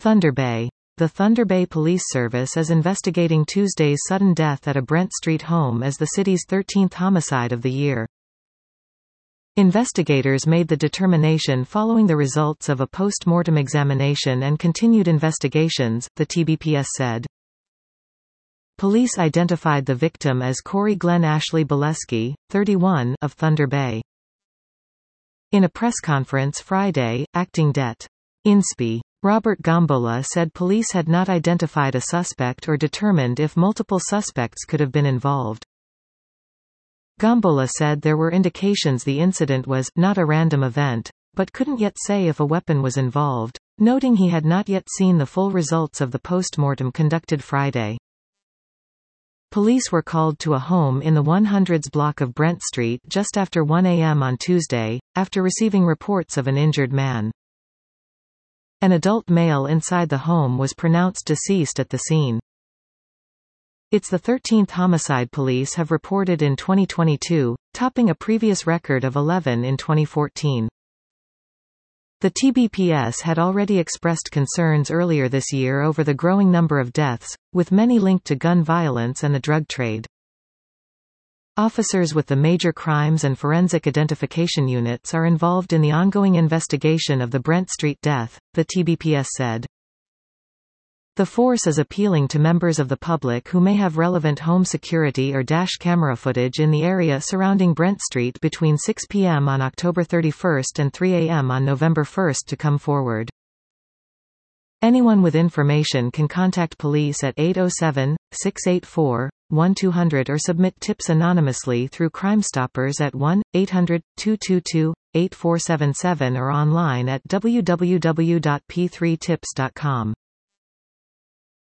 Thunder Bay. The Thunder Bay Police Service is investigating Tuesday's sudden death at a Brent Street home as the city's 13th homicide of the year. Investigators made the determination following the results of a post-mortem examination and continued investigations, the TBPS said. Police identified the victim as Corey Glenn Ashley Bolesky, 31, of Thunder Bay. In a press conference Friday, Acting Det. Insp. Robert Gambola said police had not identified a suspect or determined if multiple suspects could have been involved. Gambola said there were indications the incident was not a random event, but couldn't yet say if a weapon was involved, noting he had not yet seen the full results of the post-mortem conducted Friday. Police were called to a home in the 100s block of Brent Street just after 1 a.m. on Tuesday, after receiving reports of an injured man. An adult male inside the home was pronounced deceased at the scene. It's the 13th homicide police have reported in 2022, topping a previous record of 11 in 2014. The TBPS had already expressed concerns earlier this year over the growing number of deaths, with many linked to gun violence and the drug trade. Officers with the Major Crimes and Forensic Identification Units are involved in the ongoing investigation of the Brent Street death, the TBPS said. The force is appealing to members of the public who may have relevant home security or dash camera footage in the area surrounding Brent Street between 6 p.m. on October 31 and 3 a.m. on November 1 to come forward. Anyone with information can contact police at 807-684-1200 or submit tips anonymously through Crime Stoppers at 1-800-222-8477 or online at www.p3tips.com.